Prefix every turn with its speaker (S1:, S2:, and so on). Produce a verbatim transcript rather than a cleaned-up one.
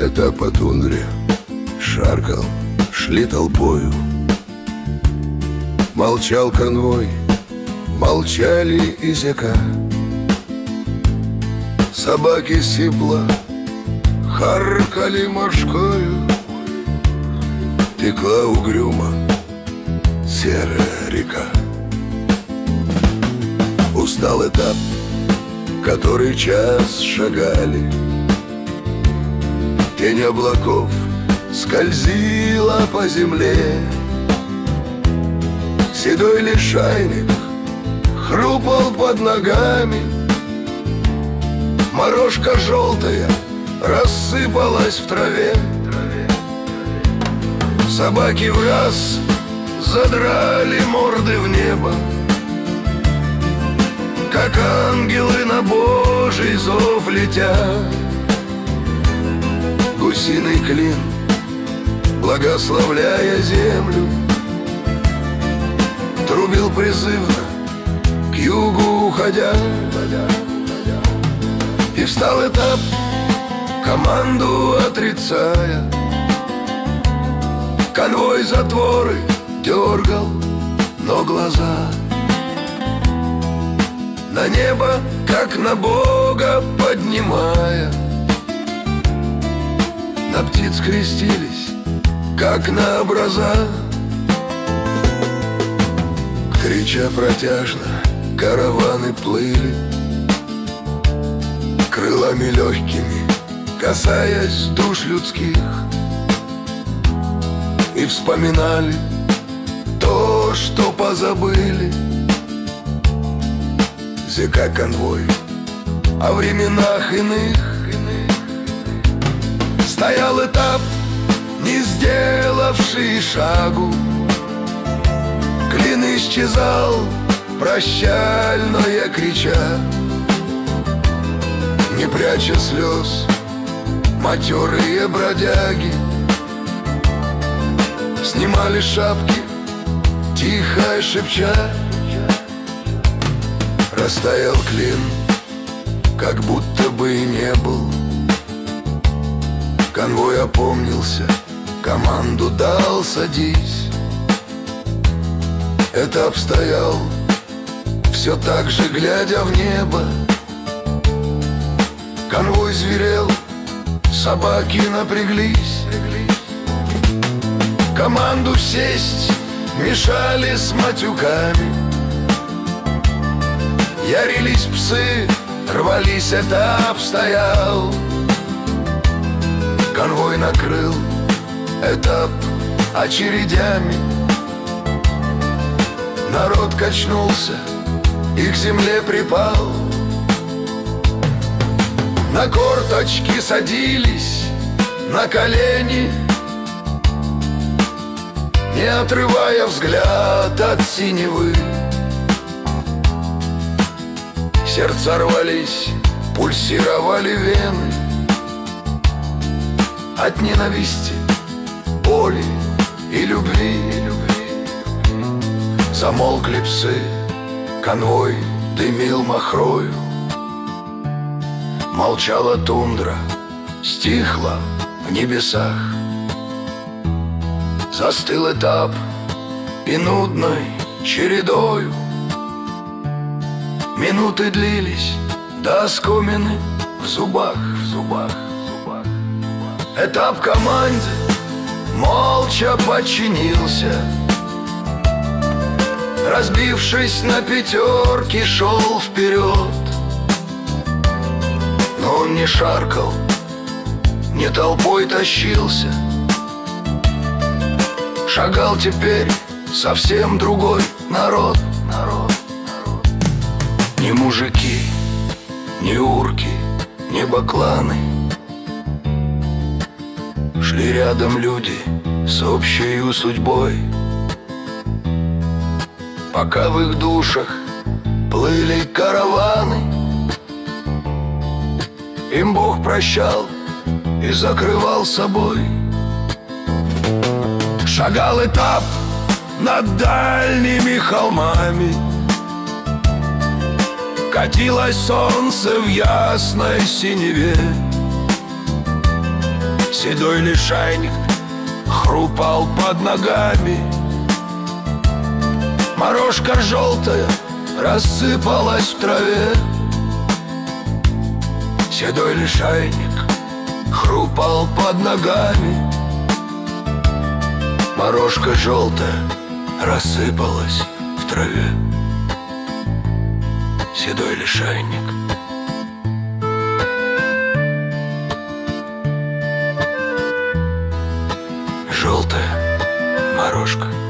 S1: Этап по тундре шаркал, шли толпою. Молчал конвой, молчали и зяка. Собаки сипло харкали морскою. Текла угрюмо серая река. Устал этап, который час шагали. Тень облаков скользила по земле. Седой лишайник хрупал под ногами. Морожка желтая рассыпалась в траве. Собаки в раз задрали морды в небо, как ангелы на Божий зов летят. Гусиный клин, благословляя землю, трубил призывно, к югу уходя. И встал этап, команду отрицая. Конвой затворы дергал, но глаза на небо, как на Бога поднимая. На птиц крестились, как на образа. Крича протяжно, караваны плыли, крылами легкими касаясь душ людских. И вспоминали то, что позабыли. Зека конвой о временах иных. Стоял этап, не сделавший шагу. Клин исчезал, прощальное крича. Не пряча слез, матерые бродяги снимали шапки, тихо шепча. Растаял клин, как будто бы и не был. Конвой опомнился, команду дал садись. Этап стоял, все так же глядя в небо. Конвой зверел, собаки напряглись. Команду сесть мешали с матюками. Ярились псы, рвались, этап стоял. Конвой накрыл этап очередями. Народ качнулся и к земле припал. На корточки садились, на колени, не отрывая взгляд от синевы. Сердца рвались, пульсировали вены от ненависти, боли и любви. Замолкли псы, конвой дымил махрою. Молчала тундра, стихла в небесах. Застыл этап и нудной чередою. Минуты длились до оскомины в зубах, в зубах, в зубах. Этап команде молча подчинился. Разбившись на пятерки, шел вперед. Но он не шаркал, не толпой тащился. Шагал теперь совсем другой народ. Народ, народ. Ни мужики, ни урки, ни бакланы. Шли рядом люди с общей судьбой. Пока в их душах плыли караваны, им Бог прощал и закрывал собой. Шагал этап над дальними холмами. Катилось солнце в ясной синеве. Седой лишайник хрупал под ногами. Морожка желтая рассыпалась в траве. Седой лишайник хрупал под ногами. Морожка желтая рассыпалась в траве. Седой лишайник. Желтая морожка.